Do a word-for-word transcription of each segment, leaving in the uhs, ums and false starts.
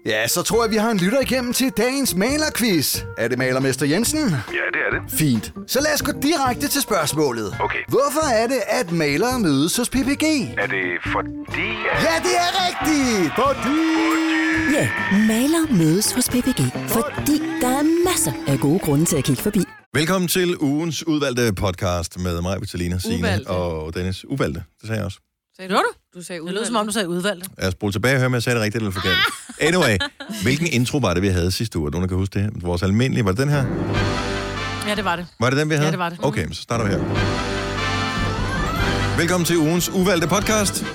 Ja, så tror jeg, vi har en lytter igennem til dagens malerquiz. Er det malermester Jensen? Ja, det er det. Fint. Så lad os gå direkte til spørgsmålet. Okay. Hvorfor er det, at malere mødes hos P P G? Er det fordi... At... Ja, det er rigtigt! Fordi... Ja, malere mødes hos P P G, fordi der er masser af gode grunde til at kigge forbi. Velkommen til ugens udvalgte podcast med mig, Vitalina, Signe Uvalgte. og Dennis. Uvalgte, det sagde jeg også. Sagde Gjorde du? Du sagde Det udvalgte. lød som om, du sagde udvalgte. Jeg spurgte tilbage og høre, om jeg sagde det rigtigt eller forkert. Anyway, hvilken intro var det, vi havde sidste uge? Nogen, der kan huske det? Vores almindelige, var det den her? Ja, det var det. Var det den, vi havde? Ja, det var det. Okay, så starter vi her. Velkommen til ugens uvalgte podcast.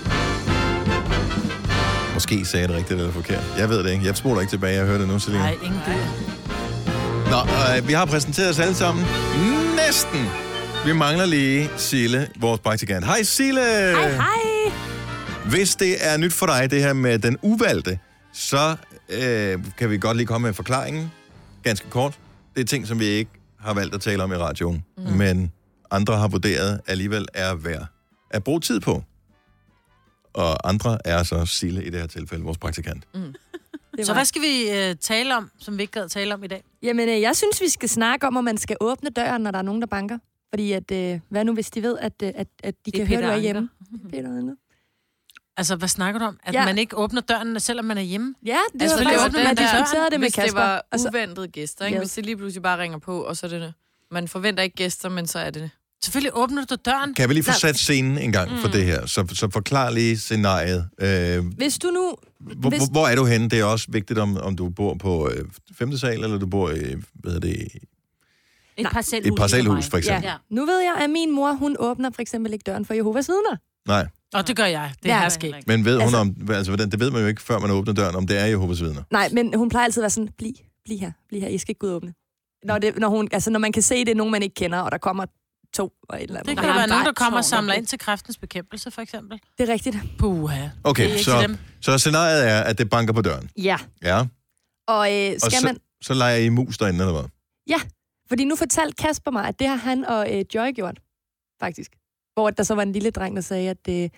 Måske sagde jeg det rigtigt eller forkert. Jeg ved det ikke. Jeg spoler ikke tilbage, jeg hørte det nu, Selina. Nej, ingen det. Nå, øh, vi har præsenteret os alle sammen. Næsten. Vi mangler lige Sille, vores praktikant. Hej Sille! Hej, hej! Hvis det er nyt for dig, det her med den uvalgte, så øh, kan vi godt lige komme med forklaringen. Ganske kort. Det er ting, som vi ikke har valgt at tale om i radioen, mm. men andre har vurderet alligevel er værd at bruge tid på. Og andre er så Sille i det her tilfælde, vores praktikant. Mm. Så hvad skal vi øh, tale om, som vi ikke gad tale om i dag? Jamen, øh, jeg synes, vi skal snakke om, at man skal åbne døren, når der er nogen, der banker. Fordi at, øh, hvad nu, hvis de ved, at, øh, at, at de kan høre, du er hjemme? Peter Anker. Altså, hvad snakker du om? At Ja. man ikke åbner døren, selvom man er hjemme? Ja, det Altså, var fordi faktisk, åbne at man den dør, diskuterede det med hvis Kasper. det var Altså, uventede gæster, ikke? Ja. Hvis det lige pludselig bare ringer på, og så er det det. Man forventer ikke gæster, men så er det det. Selvfølgelig åbner du døren. Kan vi lige få sat scenen en gang for det her? Så, så forklar lige scenariet. Øh, hvis du nu... hvor, hvis, hvor er du henne? Det er også vigtigt, om, om du bor på øh, femte sal, eller du bor i, hvad hedder det, Et parcelhus. et parcelhus, for eksempel. ja. Nu ved jeg, at min mor, hun åbner for eksempel ikke døren for Jehovas vidner. Nej, Og det gør jeg. Det Ja. er her sket. men ved hun Altså- om, altså, hvordan- det ved man jo ikke, før man åbner døren, om det er Jehovas vidner. Nej, men hun plejer altid at være sådan, bliv, bliv her, bliv her, I skal ikke gå ud og åbne. Når, det, når, hun, altså, når man kan se, det er nogen, man ikke kender, og der kommer to og et eller andet. Det Der kan har være en nogen, der dej- kommer og tårn. samler ind til kræftens bekæmpelse, for eksempel. Det er rigtigt. Puha. Det er Okay, ikke så, til dem. så scenariet er, at det banker på døren. Ja, Ja, og øh, og skal så, man... så leger I mus derinde, eller hvad? Fordi nu fortalte Kasper mig, at det har han og øh, Joy gjort, faktisk. Hvor der så var en lille dreng, der sagde, at øh,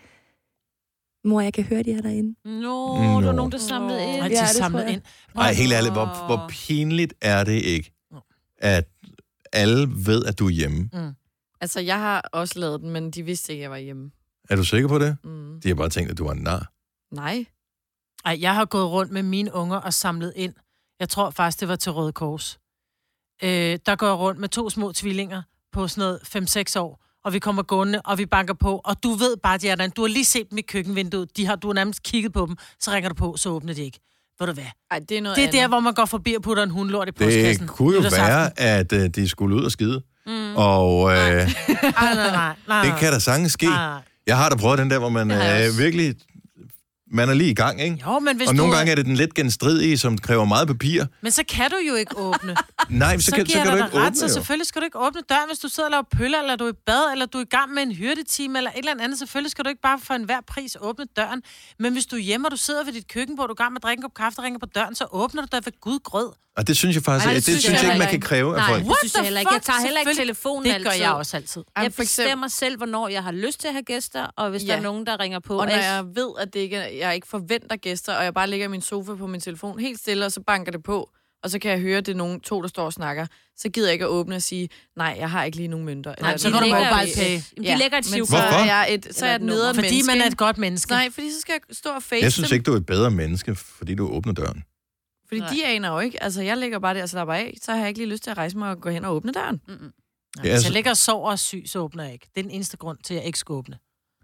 mor, jeg kan høre, de er derinde. Nå, Nå. der er nogen, der samlede ind. Nej, Ja, de det tror samlet jeg. ind. Nej, helt ærligt, hvor, hvor pinligt er det ikke, at alle ved, at du er hjemme? Altså, jeg har også lavet den, men de vidste ikke, at jeg var hjemme. Er du sikker på det? Mm. De har bare tænkt, at du var en nar. Nej. Ej, jeg har gået rundt med mine unger og samlet ind. Jeg tror faktisk, det var til Røde Kors. Øh, der går jeg rundt med to små tvillinger på sådan noget fem seks år, og vi kommer gående, og vi banker på, og du ved bare, de er der. Du har lige set dem i køkkenvinduet, de har, du har nærmest kigget på dem, så ringer du på, så åbner de ikke. Ved du hvad? Ej, det er noget Det er andet. der, hvor man går forbi og putter en hundlort i postkassen. Det kunne jo nytårsaften. være, at uh, de skulle ud og skide. Mm. Og uh, Ej, nej, nej, nej. det kan da sagtens ske. Nej, nej. Jeg har da prøvet den der, hvor man Det har jeg uh, også. virkelig... Man er lige i gang, ikke? Jo, men hvis Og du... nogle gange er det den lidt genstridige, som kræver meget papir. Men så kan du jo ikke åbne. Nej, så, Så, kan, så giver kan du jeg ikke dig ret, åbne, så jo. selvfølgelig skal du ikke åbne døren, hvis du sidder og laver pøller, eller du er i bad, eller du er i gang med en hyrdetime, eller et eller andet. Selvfølgelig skal du ikke bare for enhver pris åbne døren. Men hvis du er hjemme, og du sidder ved dit køkkenbord, du er i gang med at drikke en kop kaffe, der ringer på døren, så åbner du dig ved Gud grød. Og det synes jeg faktisk, Ej, Ej, det det, det synes synes jeg jeg ikke, man heller kan kræve af Nej, folk. det synes jeg heller ikke. Jeg tager heller ikke Selvfølgelig. telefonen Det altid. gør jeg også altid. Jeg Jamen, for eksempel- bestemmer selv, hvornår jeg har lyst til at have gæster, og hvis Ja. der er nogen, der ringer på. Og når jeg ved, at det ikke er, jeg ikke forventer gæster, og jeg bare ligger i min sofa på min telefon helt stille, og så banker det på, og så kan jeg høre, at det er nogen to, der står og snakker, så gider jeg ikke at åbne og sige, nej, jeg har ikke lige nogen mønter. Nej, så de kan du lægger- mobile pay. De lægger et men siv så Hvorfor? er jeg et, så er jeg et Eller et nederen Fordi menneske. man er et godt menneske. Nej, fordi så skal jeg stå og face Jeg synes dem. ikke, du er et bedre menneske, fordi du åbner døren. Fordi de aner jo ikke. Altså, jeg ligger bare der og slapper af, så har jeg ikke lige lyst til at rejse mig og gå hen og åbne døren. Nej, Ja, hvis altså- jeg ligger og sover og er syg, så åbner jeg ikke. Det er den eneste grund til, at jeg ikke skal åbne.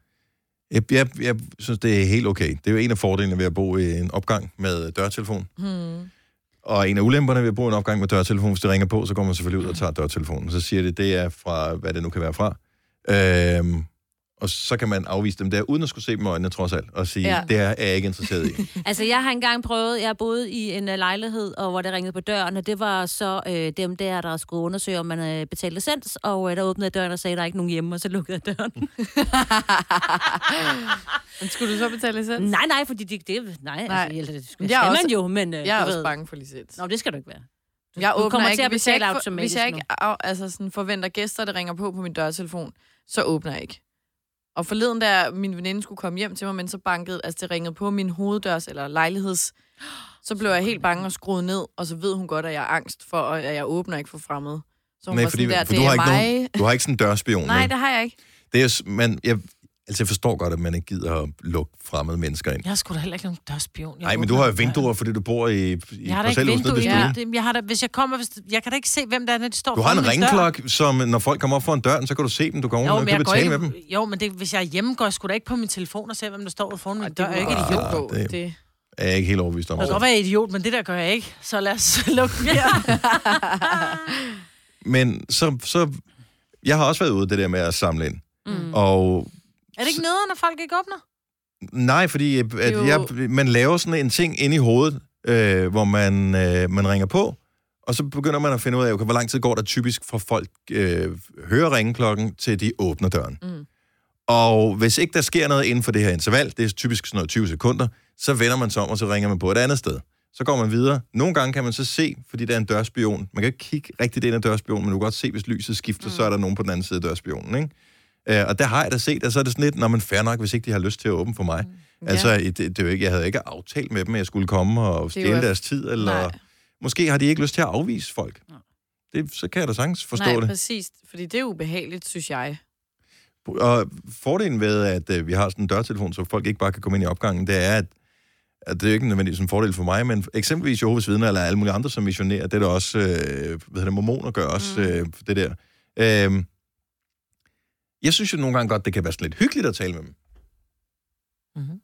Jeg, jeg, jeg synes, det er helt okay. Det er jo en af fordelene ved at bo i en opgang med dørtelefon. Hmm. Og en af ulemperne ved at bo i en opgang med dørtelefon, hvis det ringer på, så går man selvfølgelig ud og tager dørtelefonen. Så siger det, det er fra, hvad det nu kan være fra. Øhm, og så kan man afvise dem der, uden at skulle se dem i øjnene trods alt, og sige, Ja. ja. det er jeg ikke interesseret i. Altså, jeg har engang prøvet, jeg boede i en uh, lejlighed, og hvor det ringede på døren, og det var så øh, dem der, der skulle undersøge, om man øh, betalte licens, og øh, der åbnede døren og sagde, at der er ikke nogen hjemme, og så lukkede jeg døren. Men skulle du så betale licens? nej, nej, fordi det, det nej, Nej. altså, det skal, Men skal jeg er man også- jo, men øh, Jeg er du også ved- bange for licens. Nå, det skal du ikke være. Du, Jeg du åbner kommer ikke, til at hvis jeg betale ikke, for, automatisk hvis jeg ikke nu. af, altså sådan forventer gæster, der ringer på på min dørtelefon, så åbner jeg ikke. Og forleden, da min veninde skulle komme hjem til mig, men så bankede, altså det ringede på min hoveddørs eller lejligheds Så blev jeg helt bange og skruet ned, og så ved hun godt, at jeg er angst for, at jeg åbner ikke for fremmede. Så hun Nej, var fordi, sådan der, for det du har, er ikke mig. nogen, du har ikke sådan en dørspion. Nej, vel? det har jeg ikke. Det er, men jeg, altså jeg forstår godt, at man ikke gider at lukke fremmede mennesker ind. Jeg har sgu da heller ikke nogen dørspion. Nej, men du har jo vinduer, fordi du bor i, i Jeg har da ikke vinduer. Ja. Ja. Jeg har da, hvis jeg kommer, hvis, jeg kan da ikke se, hvem der er, når de står Du har foran en min dør. ringklokke, som når folk kommer op foran døren, så kan du se dem, du går Jo, over men og kan jeg går betale ikke, med dem. jo, men det, hvis jeg er hjemme, går jeg sgu da ikke på min telefon og ser, hvem der står foran min dør. Jeg er ikke Ah, idiot på. det- Det. Er jeg ikke helt overbevist om. Jeg kan godt være idiot, men det der gør jeg ikke. Så lad os lukke den her. Men så, så... Jeg har også været ude det der med at samle ind. Mm. Og Er det ikke nederen, når folk ikke åbner? nej, fordi at Jo. jeg, man laver sådan en ting inde i hovedet, øh, hvor man, øh, man ringer på, og så begynder man at finde ud af, okay, hvor lang tid går der typisk fra folk øh, hører ringeklokken, til de åbner døren. Mm. Og hvis ikke der sker noget inden for det her interval, det er typisk sådan noget tyve sekunder, så vender man sig om, og så ringer man på et andet sted. Så går man videre. Nogle gange kan man så se, fordi der er en dørspion. Man kan ikke kigge rigtigt ind ad dørspionen, men du kan godt se, hvis lyset skifter, mm. så er der nogen på den anden side af dørspionen, ikke? Uh, og der har jeg da set, og så er det sådan lidt, når man fair nok, hvis ikke de har lyst til at åbne for mig. Mm. Altså, det, det er jo ikke, jeg havde ikke aftalt med dem, at jeg skulle komme og stjæle var- deres tid, eller Nej. måske har de ikke lyst til at afvise folk. Det, så kan jeg da sagtens forstå Nej, det. præcis. Fordi det er ubehageligt, synes jeg. Og fordelen ved, at øh, vi har sådan en dørtelefon, så folk ikke bare kan komme ind i opgangen, det er, at, at det er ikke nødvendigvis en fordel for mig, men eksempelvis Jehovas vidner, eller alle mulige andre, som missionerer, det er der også, øh, hvad hedder det, mormoner gør også, mm. øh, det der. Øh, jeg synes jo nogle gange godt, det kan være sådan lidt hyggeligt at tale med dem. Mm-hmm.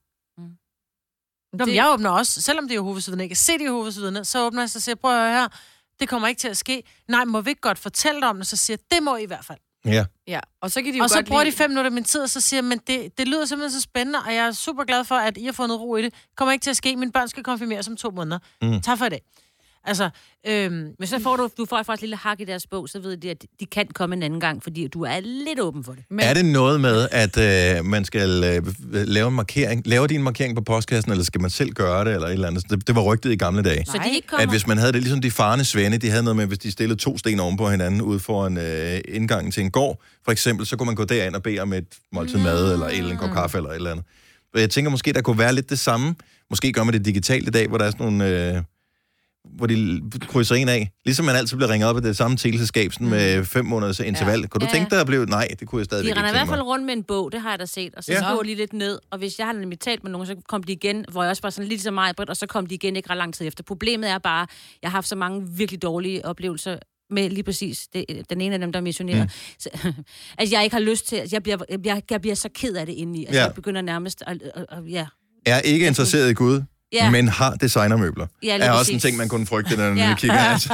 Mm. Jamen, jeg åbner også, selvom det er Jehovas vidner, ikke se det Jehovas vidner, så åbner jeg, så siger, prøv at høre her, det kommer ikke til at ske. Nej, må vi ikke godt fortælle dig om det, så siger jeg, det må I i hvert fald. Ja. Ja, og så kan de jo Og så godt bruger de lide- fem minutter af min tid, og så siger jeg, men det, det lyder simpelthen så spændende, og jeg er super glad for, at I har fundet ro i det. Kommer ikke til at ske. Mine børn skal konfirmeres om to måneder. Mm. Tak for i dag. Altså, øhm, Men så får du, du får faktisk et lille hak i deres bog, så ved de, at de kan komme en anden gang, fordi du er lidt åben for det. Men... Er det noget med, at øh, man skal øh, lave en markering? Laver de en markering på postkassen, eller skal man selv gøre det, eller et eller andet? Det, det var rygtet i gamle dage. Så de ikke kommer... At hvis man havde det, ligesom de farne svende, de havde noget med, hvis de stillede to sten oven på hinanden ude foran øh, indgangen til en gård, for eksempel, så kunne man gå derind og bede om et måltid mad, eller en eller anden kop kaffe, eller et eller andet. Jeg tænker måske, der kunne være lidt det samme. Måske gør man det digitalt i dag, hvor der er sådan nogle... Øh, hvor de krydser en af. Ligesom man altid bliver ringet op af det samme teleselskab sådan med fem måneders interval. Ja. Kunne du Ja. tænke dig at blive... Nej, det kunne jeg De stadigvæk ikke render i tænke hvert fald mig. rundt med en bog, det har jeg da set, og så Ja. skriver de lidt ned, og hvis jeg har nemlig talt med nogen, så kom de igen, hvor jeg også var sådan lidt så meget bredt, og så kom de igen ikke ret lang tid efter. Problemet er bare, jeg har haft så mange virkelig dårlige oplevelser med lige præcis det, den ene af dem, der missionerer. Mm. Så, at jeg ikke har lyst til, jeg bliver, jeg, jeg bliver så ked af det indeni. Altså, Ja. jeg begynder nærmest at, at, at ja. Er ikke interesseret i Gud, Ja. men har designermøbler. Ja, lige er også præcis. en ting, man kunne frygte, når man Ja. kigger. Altså.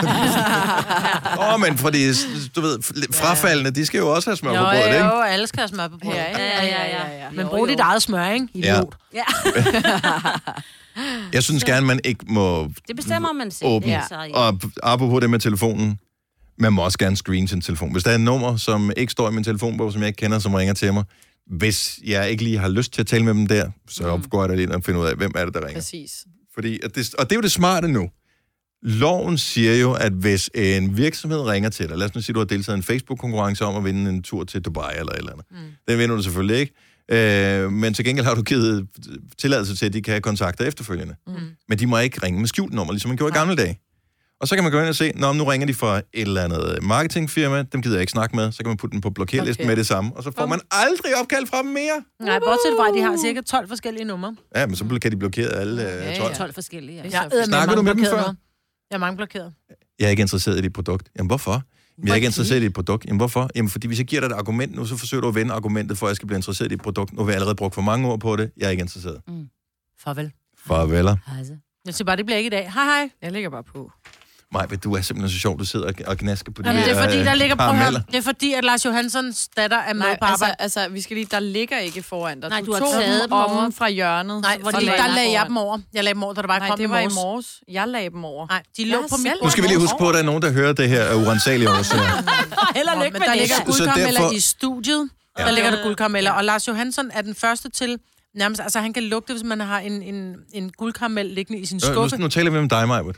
Åh, oh, men fordi, du ved, frafaldende, de skal jo også have smør på jo, brødet, ikke? jo, alle skal have smør på brødet. Ja, ja, ja, ja, ja. Men Jo, brug jo. dit eget smør, ikke? Idiot. Ja. Jeg synes gerne, man ikke må Det bestemmer man selv. åbne. Ja. Så, ja. Og apropos det med telefonen, man må også gerne screene sin telefon. Hvis der er et nummer, som ikke står i min telefonbog, som jeg ikke kender, som ringer til mig, hvis jeg ikke lige har lyst til at tale med dem der, så mm. går jeg da lige ind og finder ud af, hvem er det, der ringer. Præcis. Fordi, at det, og det er jo det smarte nu. Loven siger jo, at hvis en virksomhed ringer til dig, lad os nu sige, at du har deltaget i en Facebook-konkurrence om at vinde en tur til Dubai eller et eller andet. Mm. Den vinder du selvfølgelig ikke. Øh, men til gengæld har du givet tilladelse til, at de kan kontakte efterfølgende. Mm. Men de må ikke ringe med skjult nummer, ligesom man gjorde i gamle dage. Og så kan man gå ind og se, når nu ringer de fra et eller andet marketingfirma, dem gider jeg ikke snakke med, så kan man putte den på blokerlisten Okay. med det samme, og så får man aldrig opkald fra dem mere. Nej, bortset fra, at de har cirka tolv forskellige numre. Ja, men så kan de blokere alle øh, tolv. tolv forskellige. Ja. Jeg er Snakker du med dem før? Jeg er mange blokeret. Jeg er ikke interesseret i dit produkt. Jamen, hvorfor? Jeg er ikke interesseret i dit produkt. Jamen, hvorfor? Jamen, fordi hvis jeg giver dig et argument nu, så forsøger du at vende argumentet for, at jeg skal blive interesseret i dit produkt. Nu har vi allerede brugt for mange ord på det. Jeg er ikke interesseret. Mm. Farvel. Farveler. Jeg siger bare, det bliver ikke i dag. Hej, hej. Jeg lægger bare på. Maj, du er simpelthen så sjov. Du sidder og- og gnasker på de Jamen, det er fordi, her, der øh, ligger, prøv at høre, karameller. det er fordi, at Lars Johanssons datter er med Nej, på altså, arbejde. altså, vi skal lige, der ligger ikke foran dig. Nej, du har tog taget dem over. om fra hjørnet. Nej, hvor fordi de der lagde lagde jeg foran. dem over. Jeg lagde dem over, da der bare Nej, kom det var i morges. morges. Jeg lagde dem over. Nej, de Jeg lå har på mit selv bord. Nu skal vi lige huske på, at der er nogen, der hører det her af urensagelige årsager. Heller Nå, lykke men med der det. ligger Så guldkarameller derfor- i studiet. Ja. Der ligger der guldkarameller. Og Lars Johansson er den første til, nærmest, altså han kan lugte, hvis man har en, en, en guldkaramel liggende i sin Øh, skuffe. Nu, nu taler vi om dig, Majbert.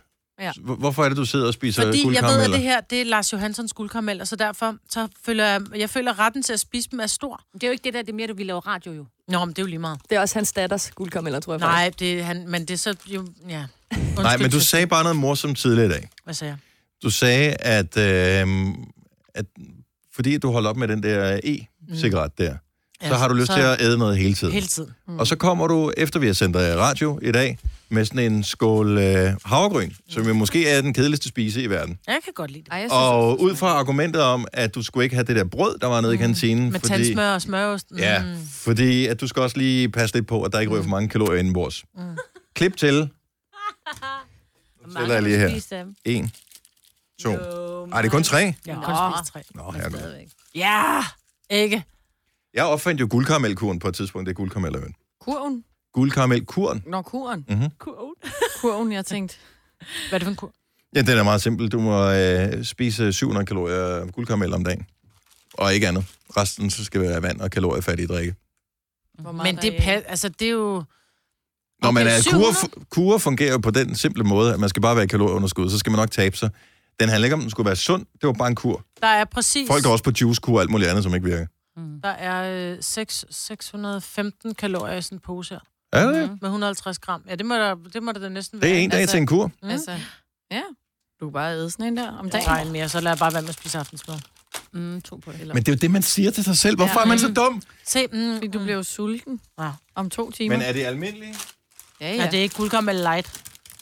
Ja. Hvorfor er det, du sidder og spiser Fordi jeg ved, guldkarameller? at det her, det er Lars Johanssons guldkarameller, så derfor så føler jeg, jeg føler retten til at spise dem er stor. Det er jo ikke det der, det er mere, du vil lave radio jo. Nå, men det er jo lige meget. Det er også hans datters guldkarameller, tror jeg. Nej, det er han, men det er så jo, ja. Undskyld, Nej, men du så- sagde bare noget morsomt tidligere i dag. Hvad sagde jeg? Du sagde, at, øh, at fordi du holdt op med den der e-cigaret der, Ja, så har du lyst så- til at æde noget hele tiden. Hele tiden. Mm. Og så kommer du, efter vi har sendt dig radio i dag, med sådan en skål øh, havregryn, mm. som jo måske er den kedeligste spise i verden. Jeg kan godt lide det. Ej, jeg synes, Og ud fra argumentet om, at du skulle ikke have det der brød, der var nede i kantinen. Med fordi, tandsmør og smørost. Mm. Ja, fordi at du skal også lige passe lidt på, at der ikke ryger for mange kalorier indenbords. Mm. Klip til. Nu tæller jeg lige her. En, to. Ej, det er kun tre. Jeg kan kun spise tre. Nå, herregud. Ja, ikke. Jeg opfandt jo guldkaramelkuren på et tidspunkt, det er guldkarameløen. kurven. Guldkaramelkuren. Nå, kuren. Mhm. Kurven. Kurven, jeg tænkte. Hvad er det for en kur? Ja, den er meget simpel. Du må øh, spise syv hundrede kalorier guldkaramel om dagen. Og ikke andet. Resten så skal være vand og kaloriefattige drikke. Hvor meget Men det, der er i. pa- altså, det er jo... Når man Okay, er syv kur, hundrede? kur fungerer jo på den simple måde, at man skal bare være i kalorieunderskud, så skal man nok tabe sig. Den handler ikke om, den skulle være sund. Det var bare en kur. Der er præcis... Folk går også på juicekur og alt muligt andet, som ikke virker. Der er øh, seks, seks hundrede og femten kalorier i sådan en pose her. Er det det? Med et hundrede og halvtreds gram. Ja, det må der, det, må der da næsten Det er være. en dag Altså- til en kur. Mm. Altså, ja. Du kan bare æde sådan en der om dagen. Nej, mere, så lad jeg bare være med at spise aftensmad. Mm, to på det. Men det er jo det, man siger til sig selv. Hvorfor Ja. er man så dum? Se, mm, Fordi du bliver jo sulten Ja. om to timer. Men er det almindeligt? Ja, ja. ja. ja, det er ikke guldkaramel light.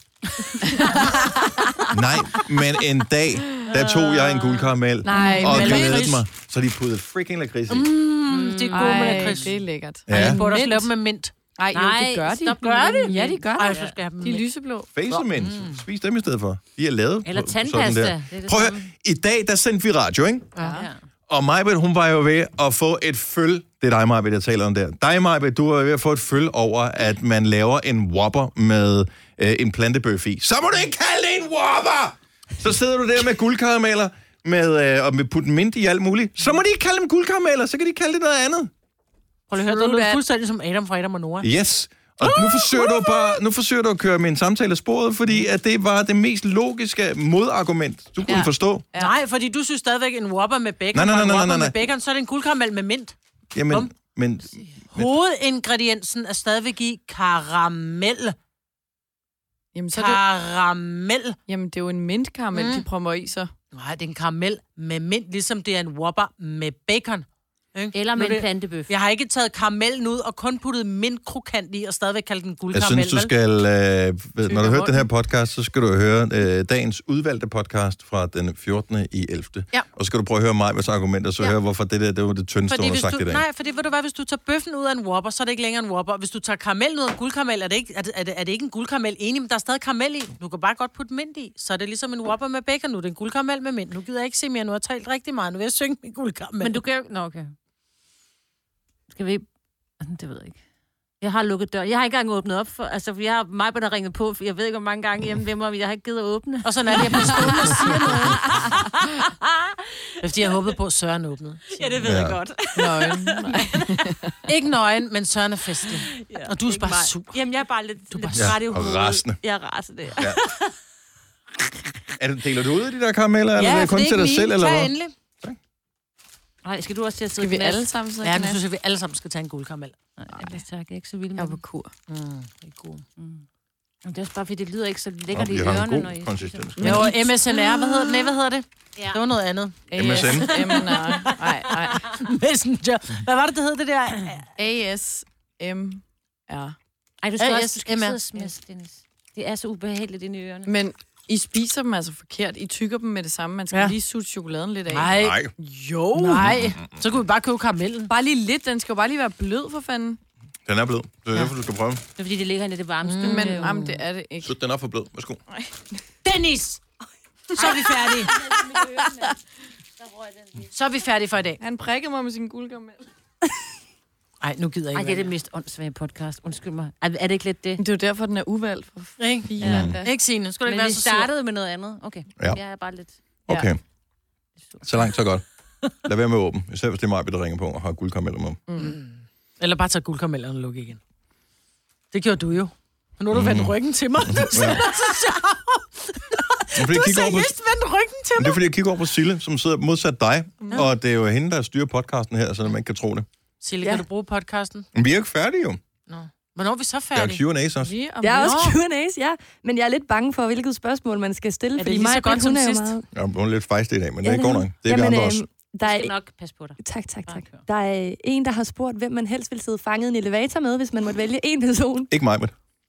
Nej, men en dag, der tog jeg en guldkaramel Nej, og men glædede lakrids. mig. Så de puttede freaking lakrids i. Mm, det er gode med Ej, lakrids. det er lækkert. Ja. Jeg burde også Mint. lave dem med mint. Ej, jo, Nej, det gør de. stop nu Gør med de? det. Ja, de gør Ej, det. så skal jeg have dem De er med. lyseblå. Facialmint. Spis dem i stedet for. De er lavet Eller på- sådan tandpasta. der. Det er det Prøv at samme. høre. I dag, der sendte vi radio, ikke? Ja. Ja. Og Majbet, hun var jo ved at få et føl. Det er dig, Majbet, jeg taler om der. Dig, Majbet, du var ved at få et føl over, at man laver en Whopper med øh, en plantebøf i. Så må du ikke kalde det en Whopper! Så sidder du der med guldkarameller med, øh, og med putten mint i alt muligt. Så må de ikke kalde dem guldkarameller, så kan de kalde det noget andet. Prøv lige at høre, True det lyder that. fuldstændig som Adam fra Adam og Nora. Yes. Og nu forsøger du bare, nu forsøger du at køre min samtale af sporet, fordi at det var det mest logiske modargument, du kunne Ja. forstå. Ja. Nej, fordi du synes stadigvæk en Whopper med bacon. Nej, nej, nej, og en nej, Whopper nej, nej. med bacon, så er det en guldkaramel med mint. Jamen, Bum. men Hovedingrediensen er stadigvæk i karamel. Jamen, så er det, Karamel. jamen, det er jo en mintkaramel, Mm. de prøver i så. Nej, det er en karamel med mint, ligesom det er en Whopper med bacon. Ikke? Eller Nu med er en det- plantebøf. Jeg har ikke taget karamellen ud og kun puttet mintkrokant i, og stadigvæk kaldt den jeg guldkaramel. synes, du skal, øh, ved- når du har hørt rundt. den her podcast, så skal du høre øh, dagens udvalgte podcast fra den fjortende i ellevte Ja. Og så skal du prøve at høre mig med argumenter, så Ja. høre, hvorfor det der, det var det tyndeste, Fordi hun har hvis sagt du, i dag. nej, fordi ved du hvad, hvis du tager bøffen ud af en Whopper, så er det ikke længere en Whopper. Hvis du tager karamellen ud af en guldkaramel, er det ikke, er det, er det, er det ikke en guldkaramel enig, men der er stadig karamel i. Du kan bare godt putte mint i. Så er det ligesom en Whopper med bacon nu. Det er en guldkaramel med mint. Nu gider jeg ikke se mere. Nu har jeg talt rigtig meget. Nu vil jeg synge min guldkaramel. Men du kan jo... Nå, okay. Skal vi... Det ved jeg ikke. Jeg har lukket døren. Jeg har ikke engang åbnet op for... Altså, jeg har mig, der har ringet på. For jeg ved ikke, hvor mange gange hjemme ved mig, men jeg har ikke givet at åbne. Og sådan er det, jeg bliver stående og siger noget. Det er, fordi jeg håbede på, at Søren åbnede. Ja, det ved Ja. jeg godt. Nøgen. Ikke nøgen, men Søren er festlig. Ja, Og du er ikke bare mig. sur. Jamen, jeg er bare lidt, lidt bare- træt i Ja, og hovedet. rasende. Jeg er rasende, ja. Ja. Er du, deler du ud af de der karameller, eller er det for kun til dig selv, eller Tag hvad? endelig. Nej, skal du også til at sidde Skal vi på nas? alle sammen sidde Ja, og nu knæppe? synes jeg, vi alle sammen skal tage en guldkaramel. Nej, jeg tak. Jeg er ikke så vild Jeg med er på dem. kur. Mm, det er god. Men det er også bare, fordi det lyder ikke så Nå, lækkert i vi har ørerne, en når god I... konsistens. Jo, M S N R, hvad hedder det? Nej, hvad hedder det? Ja. Det var noget andet. M S N. A S M R. Nej, nej. Messenger. Hvad var det, det hed det der? A S M R. Ej, du skal Ja, også yes, du skal M R. sidde og smaske, Dennis. Det er så ubehageligt inde i ørerne. Men I spiser dem altså forkert. I tykker dem med det samme. Man skal Ja. ja. lige sutte chokoladen lidt af. Nej. Nej. Jo. Nej. Så kunne vi bare købe karamellen. Bare lige lidt. Den skal jo bare lige være blød, for fanden. Den er blød. Det er derfor, du skal prøve. Det er fordi, det ligger inde i det varme stykke. Men jamen, det er det ikke. Så den er for blød. Værsgo. Dennis! Så er vi færdige. Så er vi færdige for i dag. Han prikkede mig med sin guldkaramel. Nej, nu gider jeg Ej, ikke. det er det mest åndssvage podcast. Undskyld mig. Er, er det ikke lidt det? Det er jo derfor, den er uvalgt for Ikke? filen. Ja. Ikke Signe, skal du Men ikke være vi så sur. startede med noget andet. Okay. Ja. Jeg er bare lidt... Okay. Så langt, så godt. Lad være med at åbne. Især hvis det er mig, der ringer på og har guldkarameller med. Mm. Eller bare tage guldkaramellerne og lukke igen. Det gjorde du jo. Og nu har du vendt ryggen til mig. Det er så sjovt. fordi, Du jeg har kigger over på, seriøst vendt ryggen til men mig. det er fordi, jeg kigger over på Sille, som sidder modsat dig, mm. og det er jo hende, der styrer podcasten her, så man ikke kan tro det. Sille, Ja. kan du bruge podcasten? Men vi er jo ikke færdige jo. Nå. Hvornår er vi så Der er færdige? jo Q and A's også. Lige om Jeg er lidt. også Q and A's, ja. Men jeg er lidt bange for, hvilket spørgsmål man skal stille. Er det fordi lige så mig, godt som hun er jo sidst? meget... Ja, hun er lidt fejstig i dag, men Ja, det det går er nok. hun. Det er vi Jamen, andre også. øhm, Der Jeg er, skal nok passe på dig. tak, tak, tak. Okay. Der er en, der har spurgt, hvem man helst vil sidde fanget i en elevator med, hvis man måtte vælge en person. Ikke mig, men.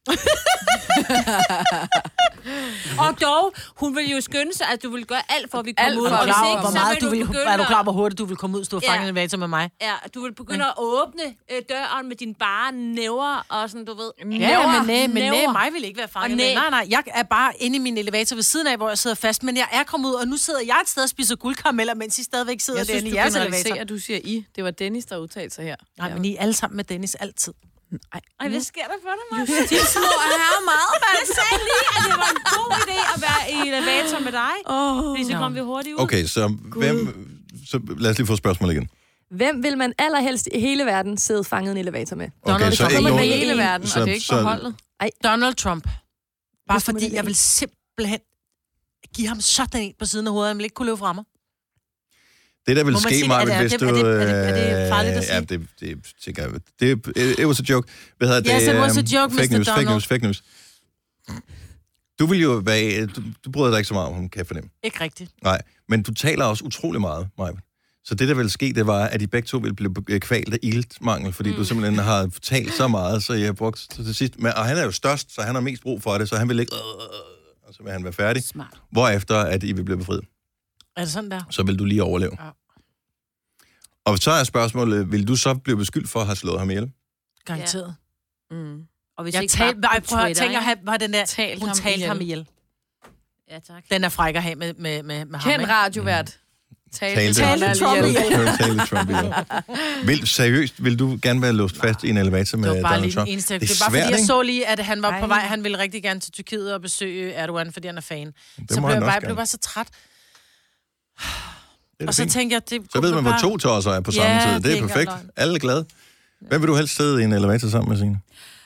Og dog, hun vil jo skynde sig, at du vil gøre alt for, at vi kommer Alt ud. for Og at hvis klar over, ikke, Hvor så meget du vil, begynde er du klar, at- hvor hurtigt du vil komme ud og stå og fange Ja. en elevator med mig? Ja, du vil begynde at åbne øh, døren med dine bare næver og sådan, du ved. Ja, ja, men nej, men nej, Næver. mig vil ikke være fanget Og med. næ. Nej, nej, jeg er bare inde i min elevator ved siden af, hvor jeg sidder fast, men jeg er kommet ud, og nu sidder jeg et sted og spiser guldkarameller, mens I stadigvæk sidder Jeg synes, derinde du i jeres generaliserer, elevator. at du siger I. Det var Dennis, der udtalte sig her. Nej, men I er alle sammen med Dennis altid. Ej, Ej, hvad sker der for dig, Maja? De små herrer meget, man. Jeg sagde lige, at det var en god idé at være i elevator med dig. Oh. Fordi så kom vi hurtigt ud. Okay, så hvem... Så lad os lige få spørgsmålet igen. Hvem vil man allerhelst i hele verden sidde fanget i en elevator med? Okay, Donald så Trump. ikke Kommer med med i nogen... hele verden, så- og det er ikke så- på holdet. Donald Trump. Bare Hvis du må fordi vælge jeg en. vil simpelthen give ham sådan en på siden af hovedet, han vil ikke kunne løbe fra mig. Det, der vil Må man ske, sige det? Marvind, Er det- hvis er du... det- er det- er det- er det farligt at øh, sige? Ja, det, det tænker jeg. Det, it, it was a joke. Hvad hedder det? Yes, it was a Øhm, joke, fake mister news, fake Donald. news, fake news. Du vil jo være... Du, du bryder dig ikke så meget om, kan jeg fornemme. Ikke rigtigt. Nej, men du taler også utrolig meget, Marvind. Så det, der ville ske, det var, at I begge to ville blive kvalt af iltmangel, fordi mm. du simpelthen har talt så meget, så jeg har brugt til sidst. Men, og han er jo størst, så han har mest brug for det, så han vil ikke... Øh, og så vil han være færdig. Smart. Hvorefter, at I vil blive befriet. Er det sådan der? Så vil du lige overleve. Ja. Og så er spørgsmålet, vil du så blive beskyldt for at have slået ham ihjel? Garanteret. Mm. Og hvis Jeg ikke talte, bare nej, på prøv at Twitter, tænke at have, var den der, Talt hun ham talte ihjel. ham ihjel. Ja, tak. Den er fræk at have med, med, med, med ham, Kend ikke? radiovært. Talte, Talte- Talte Trump Trump ihjel. ihjel. Tale Trump ihjel. Vil, seriøst, vil du gerne være låst fast i en elevator med Det var bare Donald lige Trump? den eneste. Det Det er er bare svært, fordi, jeg ikke? så lige, at han var Ej. på vej. Han ville rigtig gerne til Tyrkiet og besøge Erdogan, fordi han er fan. Det Så må blev han jeg også bare, gerne. blev bare så træt. Det er Og så fint. tænkte jeg, det Så ved man, hvor bare... to tosser er på samme Ja, tid. det Det er er ikke perfekt. engang løgn. Alle er glade. Hvem vil du helst sidde i en elevator sammen med, Signe?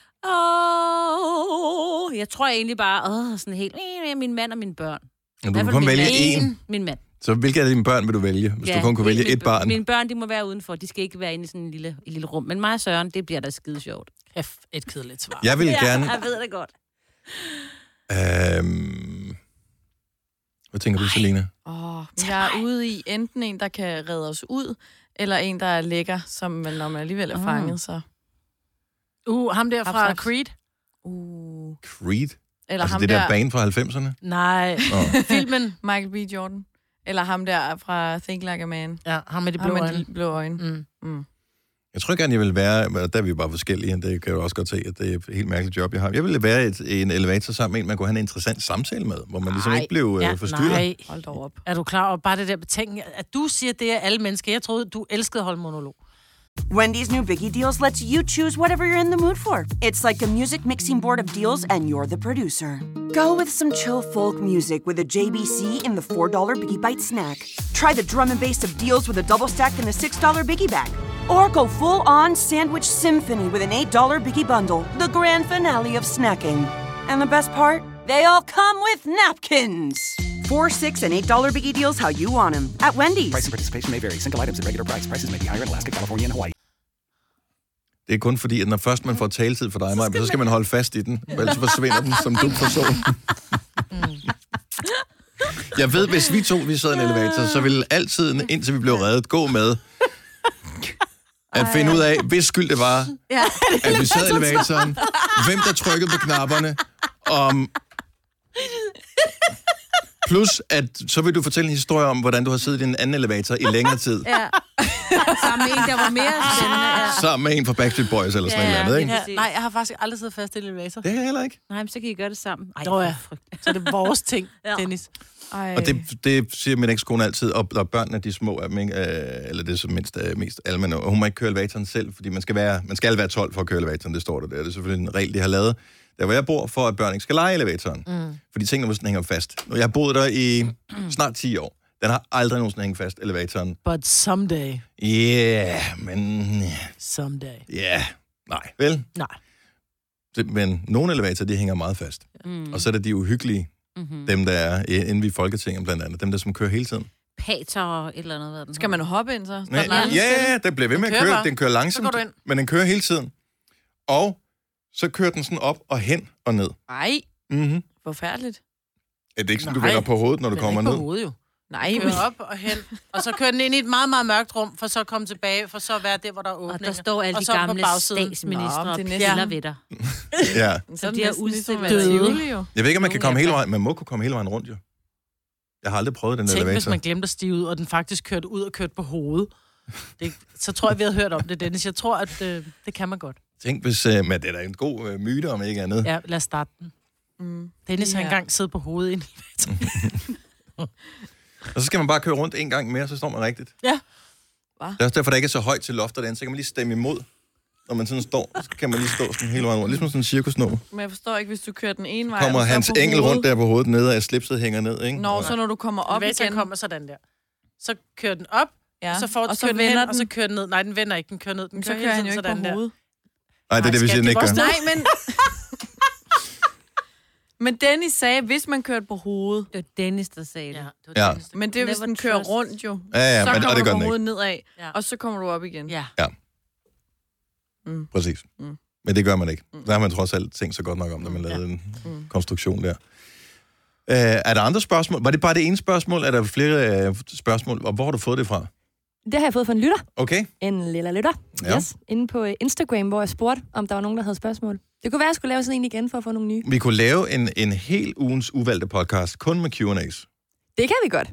Åh, oh, jeg tror egentlig bare, åh, sådan helt, øh, min mand og mine børn. Du Hvert kan fald kun min vælge mand. én. Min mand. Så hvilke af dine børn vil du vælge, hvis du kun kunne vælge min, et barn? Mine børn, de må være udenfor. De skal ikke være inde i sådan en lille, et lille rum. Men mig og Søren, det bliver da skide sjovt. F, et kedeligt svar. Jeg vil Ja, gerne... jeg ved det godt. Øhm... Hvad tænker du, Selina? Oh, jeg er ude i enten en, der kan redde os ud, eller en, der er lækker, som man, når man alligevel er Ah. fanget, så... Uh, ham der fra Haps, haps. Creed? Uh. Creed? Eller Altså ham det der der, band fra halvfemserne? Nej, Nå. filmen. Michael B. Jordan. Eller ham der fra Think Like a Man. Ja, ham med de Ham blå med øjne. de blå øjne. Mm. Mm. Jeg tror gerne, jeg vil være... men Der er vi jo bare forskellige. Det kan jeg jo også godt se, at det er et helt mærkeligt job, jeg har. Jeg ville være et, i en elevator sammen med en, man kunne have en interessant samtale med, hvor man ligesom Nej. ikke blev Ja, øh, forstyrret. nej. Hold da op. Er du klar over bare det der betænkning, at du siger, det er alle mennesker? Jeg troede, du elskede at holde monolog. Wendy's new Biggie Deals lets you choose whatever you're in the mood for. It's like a music mixing board of deals, and you're the producer. Go with some chill folk music with a J B C in the four dollar Biggie Bite snack. Try the drum and bass of deals with a double stack in the six dollar Biggie Bag. Or go full-on sandwich symphony with an eight dollar Biggie Bundle, the grand finale of snacking. And the best part? They all come with napkins. Four, six, and eight dollar Biggie Deals how you want them at Wendy's. Price and participation may vary. Single items at regular price. Prices may be higher in Alaska, California, and Hawaii. Det er kun fordi, at når først man får taletid for dig, Maja, så skal man holde fast i den, ellers så forsvinder den som dum for solen. Jeg ved, hvis vi to vi sad i en elevator, så ville altid, indtil vi blev reddet, gå med at finde ud af, hvis skyld det var, at vi sad i elevatoren, hvem der trykkede på knapperne, om... Plus, at så vil du fortælle en historie om, hvordan du har siddet i en anden elevator i længere tid, Ja. Sammen med en, der var mere spændende. Ja. sammen med en fra Backstreet Boys eller sådan Ja, noget andet, ikke? Ja, Præcis. nej, jeg har faktisk aldrig siddet fast i en elevator. Det er jeg heller ikke. Nej, men så kan I gøre det sammen. Ej, Nå ja. hvor frygteligt. Så er det vores ting, Ja. Dennis. Ej. Og det, det siger min ekskone altid, og, og børnene, de små af dem, ikke? Øh, eller det er så mindst øh, mest almene, og hun må ikke køre elevatoren selv, fordi man skal være, man skal være tolv for at køre elevatoren, det står der der. Det er selvfølgelig en regel, de har lavet, der hvor jeg bor, for at børn ikke skal lege i elevatoren. Mm. Fordi tingene måske hænger fast. Og jeg har boet der i snart ti år. Den har aldrig nogensinde hængt fast, elevatoren. But someday, Ja, yeah, men... someday. Ja, yeah, nej, vel? Nej. Det, men nogle elevatorer, de hænger meget fast. Mm. Og så er der de uhyggelige, Mm-hmm. Dem, der er inde ved Folketinget blandt andet. Dem, der som kører hele tiden. Pater og et eller andet. Hvad den Skal man hoppe ind så? Ja, ja, ja, den bliver ved med at køre. Den kører langsomt, men den kører hele tiden. Og så kører den sådan op og hen og ned. Ej, mm-hmm. forfærdeligt. Er det ikke sådan, du vender på hovedet, når du kommer ned? på hovedet, jo. Nej, men... men... op og hen, og så kører den ind i et meget, meget mørkt rum, for så at komme tilbage, for så at være der, hvor der er åbninger. Og der står alle de gamle statsministre og piller ved dig. Ja. Så de er udstillet døde. Jeg ved ikke, om man kan komme hele vejen. Man må kunne komme hele vejen rundt, jo. Jeg har aldrig prøvet den Tænk, elevator. hvis man glemte at stige ud, og den faktisk kørte ud og kørte på hovedet. Det, så tror jeg, vi havde hørt om det, Dennis. Jeg tror, at øh, det kan man godt. Tænk, hvis... Øh, men det er da en god øh, myte, om ikke andet. Ja, lad os starte den. Mm. Dennis har engang siddet på hovedet ind i Og så skal man bare køre rundt en gang mere, så står man rigtigt. Ja. Hva? Det er også derfor, der ikke er så højt til loftet derinde, så kan man lige stemme imod. Når man sådan står, så kan man lige stå sådan hele vejen rundt. Ligesom sådan en cirkusnå. Men jeg forstår ikke, hvis du kører den ene vej... Kommer hans engel rundt der på hovedet nede, og slipset hænger ned, ikke? Nå, så når du kommer op igen... kommer sådan der. Så kører den op, ja. og så får og så den vender hen, den. og så kører den ned. Nej, den vender ikke, den kører ned. Den så kører, kører han hele jo tiden ikke på sådan hovedet. Nej, det er det, vi siger, den ikke gør. Nej, men... Men Dennis sagde, hvis man kørte på hovedet... Det var Dennis, der sagde det. Ja, det var ja. Dennis. Men det er, hvis den kører rundt jo. Ja, ja, så men, kommer og det gør du på den hovedet ikke. nedad, ja. og så kommer du op igen. Ja. Ja. Mm. Præcis. Mm. Men det gør man ikke. Der har man trods alt tænkt så godt nok om, da man lavede ja. en mm. konstruktion der. Uh, er der andre spørgsmål? Var det bare det ene spørgsmål? Er der flere uh, spørgsmål? Og hvor har du fået det fra? Det har jeg fået fra en lytter. Okay. En lille lytter. Ja. Yes. Inde på Instagram, hvor jeg spurgte, om der var nogen, der havde spørgsmål. Det kunne være, at jeg skulle lave sådan en igen for at få nogle nye. Vi kunne lave en, en hel ugens uvalgte podcast, kun med Q and A's. Det kan vi godt.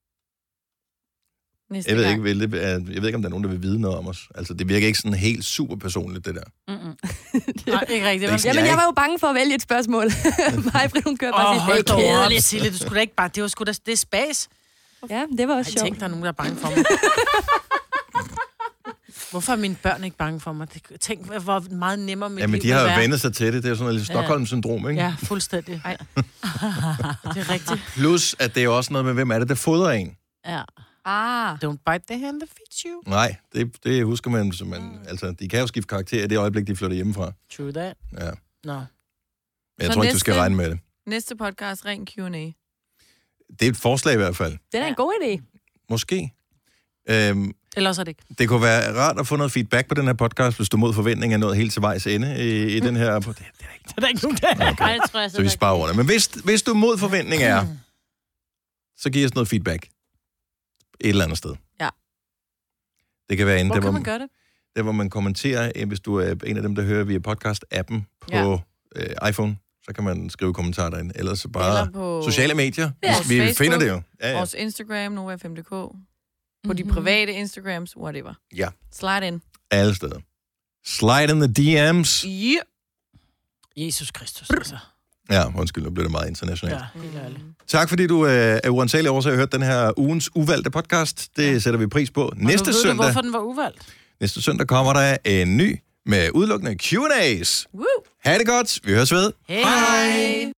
Næste Jeg ved, gang. ikke, vil det, jeg ved ikke, om der er nogen, der vil vide noget om os. Altså, det virker ikke sådan helt super personligt, det der. Mm-mm. Nej, ikke rigtigt. Det er Jamen, jeg var jo bange for at vælge et spørgsmål. Mig, hun kører bare Åh, oh, hold det da er op, kedeligt. Sille, du skulle da ikke bare... Det var sgu da... Det er spas. Ja, det var også Jeg sjovt. tænkte, der er nogen, der er bange for mig. Hvorfor er mine børn ikke bange for mig? Tænk, hvor meget nemmere mit Jamen, liv de har vil jo være. vendt sig til det. Det er sådan noget Stockholm-syndrom, ikke? Ja, fuldstændig. Ej. Det er rigtigt. Plus, at det er jo også noget med, hvem er det, der fodrer en? Ja. Ah. Don't bite the hand that feeds you. Nej, det, det husker man, så man... Altså, de kan jo skifte karakter i det øjeblik, de flytter hjemmefra. True that. Ja. Nå. Men jeg Så tror ikke, du næste- skal regne med det. Næste podcast, ren Q and A. Det er et forslag i hvert fald. Det er en god idé. Måske. Øhm, Ellers er det ikke. det kunne være rart at få noget feedback på den her podcast, hvis du mod forventning er nået helt til vejs ende i, i den her... Det, det er ikke, det er der ikke nogen, der okay. Nej, det tror jeg så vi sparer over det. Men hvis, hvis du mod forventning er, så giv os noget feedback. Et eller andet sted. Ja. Det kan være inde, Hvor der, kan hvor, man gøre det? der, hvor man kommenterer, øh, hvis du er en af dem, der hører via podcast-appen på Ja. øh, iPhone, så kan man skrive kommentarer derinde. Ellers så bare Eller på- sociale medier. Ja. Vi Facebook, finder det jo. Ja, ja. Vores Instagram, Nova fem punktum d k. På de private Instagrams, whatever. Ja. Slide in. Alle steder. Slide in the D M's. Yeah. Jesus Kristus, altså. Ja, undskyld, nu blev det meget internationalt. Ja, helt ærligt. Tak fordi du øh, er uansagelig årsag har hørt den her ugens uvalgte podcast. Det ja. sætter vi pris på. Og Næste nu ved søndag, du, hvorfor den var uvalgt. næste søndag kommer der en ny med udelukkende Q and A's. Woo. Ha' det godt. Vi høres ved. Hej. Hej.